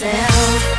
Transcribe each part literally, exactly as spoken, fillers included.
myself.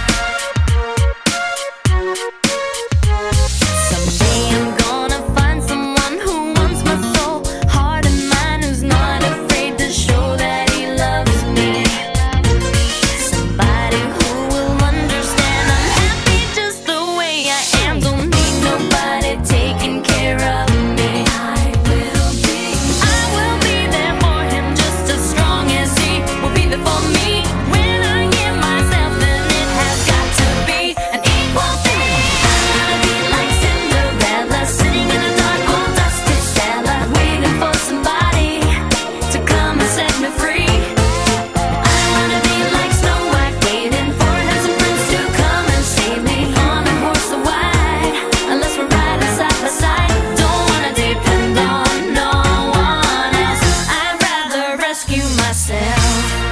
Someday I'm gonna find someone who wants my soul, heart and mind, who's not afraid to show that he loves me. Somebody who will understand I'm happy just the way I am, don't need nobody taking care of me. I will be, I will be there for him just as strong as he will be there for me. When I give myself, then it has got to be an equal thing. I wanna be like Cinderella, sitting in a dark old dusty cellar, waiting for somebody to come and set me free. I wanna be like Snow White, waiting for a handsome prince to come and save me on a horse so wide, unless we're riding side by side. Don't wanna depend on no one else, I'd rather rescue myself.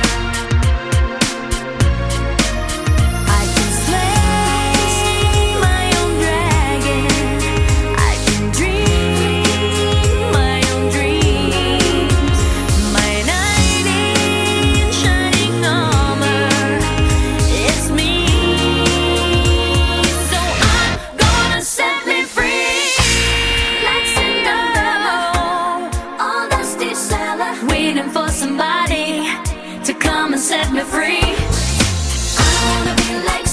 I can slay my own dragon, I can dream my own dreams. My knight in shining armor is me, so I'm gonna set me free. Like Cinderella, all dusty cellar, waiting for somebody to come and set me free. I wanna be like